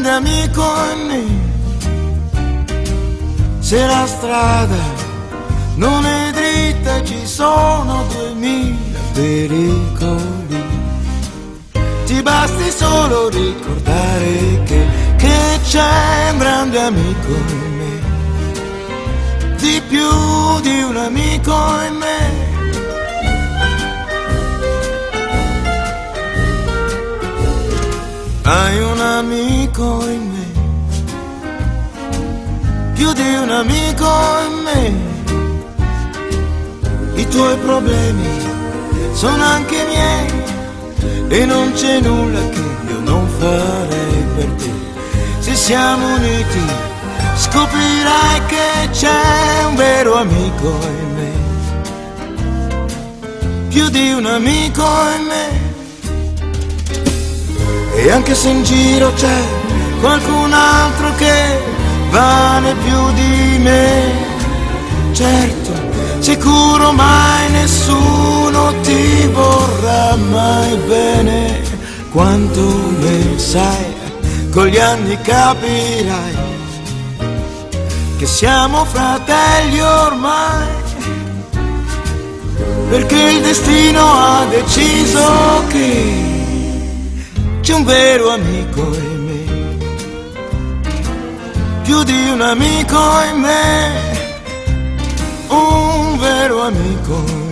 grande amico in me. Se la strada non è dritta ci sono 2000 pericoli. Ti basti solo ricordare che c'è un grande amico in me, di più di un amico in me. Hai un amico in me, più di un amico in me. I tuoi problemi sono anche miei e non c'è nulla che io non farei per te. Se siamo uniti scoprirai che c'è un vero amico in me, più di un amico in me. E anche se in giro c'è qualcun altro che vale più di me, certo, sicuro mai nessuno ti vorrà mai bene quanto me sai. Con gli anni capirai che siamo fratelli ormai, perché il destino ha deciso che c'è un vero amico in me, più di un amico in me, un vero amico in me.